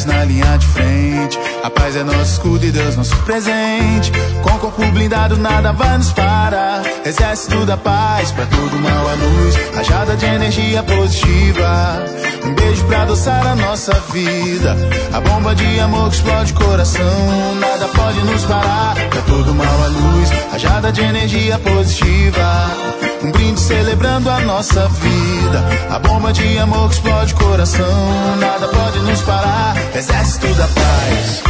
na linha de frente. A paz é nosso escudo e Deus nosso presente. Com corpo blindado nada vai nos parar. Exército da paz, pra todo mal a luz. Rajada de energia positiva. Um beijo pra adoçar a nossa vida. A bomba de amor que explode o coração. Nada pode nos parar, pra todo mal a luz. Rajada de energia positiva. Um brinde celebrando a nossa vida. A bomba de amor que explode o coração. Nada pode nos parar, exército da paz.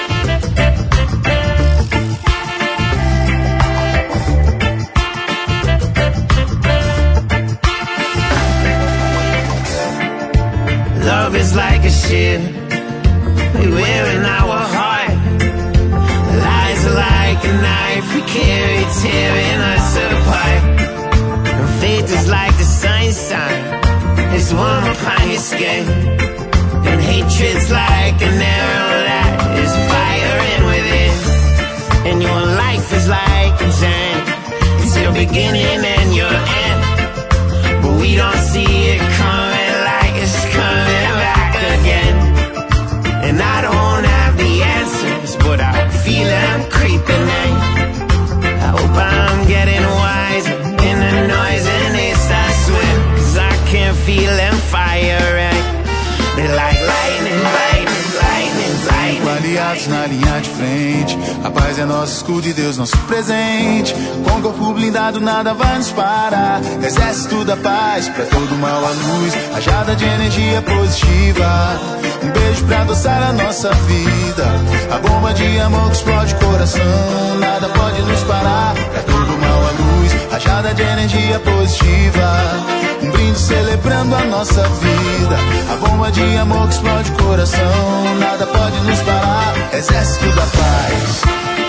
Love is like a shield we wear in our heart. Lies are like a knife we carry, tearing us apart. And faith is like the sunshine, it's warm upon your skin. And hatred's like an arrow that is firing within. And your life is like a journey, it's your beginning and your end. But we don't see it coming like it's coming back again. And I don't have the answers, but I feel them creeping in. I hope I'm getting wiser in the noise and they start swimming. 'Cause I can feel them firing. They're like lightning, lightning, lightning, lightning. Aliados na linha de frente. A paz é nosso escudo e Deus nosso presente. Com corpo blindado nada vai nos parar. Exército da paz, pra todo mal a luz. Rajada de energia positiva. Um beijo pra adoçar a nossa vida. A bomba de amor que explode o coração. Nada pode nos parar, pra todo mal a luz. Rajada de energia positiva. Um brinde celebrando a nossa vida. A bomba de amor que explode o coração. Nada pode nos parar, exército da paz.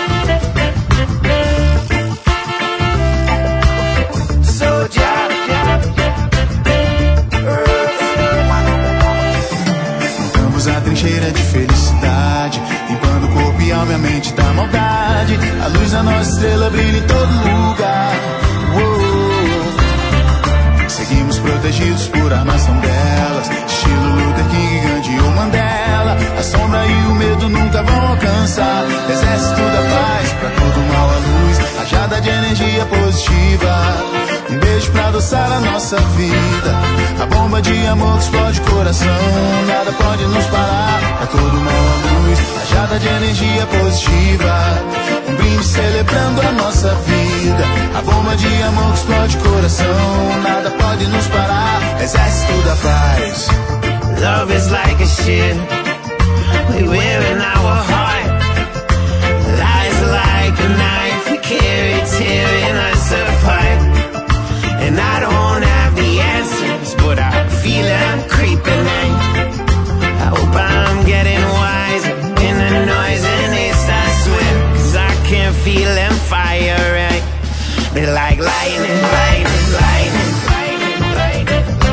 Montamos a trincheira de felicidade, limpando o corpo e alma e a mente da maldade. A luz da nossa estrela brilha em todo lugar. Seguimos protegidos por armas tão belas, estilo Luther King, Gandhi ou Mandela. A sombra e o medo nunca vão alcançar. Exército da paz, pra todo mal a luz. Rajada de energia positiva. Um beijo pra adoçar a nossa vida. A bomba de amor que explode o coração. Nada pode nos parar, pra todo mal a luz. Rajada de energia positiva. Um brinde celebrando a nossa vida. A bomba de amor que explode o coração. Nada pode nos parar, exército da paz. Love is like a shield we wear in our heart. Lies are like a knife we carry, tearing us apart. And I don't have the answers, but I feel them creeping in. I hope I'm getting wiser in the noise and they start swimming. 'Cause I can feel them firing. They're like lightning, lightning, lightning, lightning, lightning.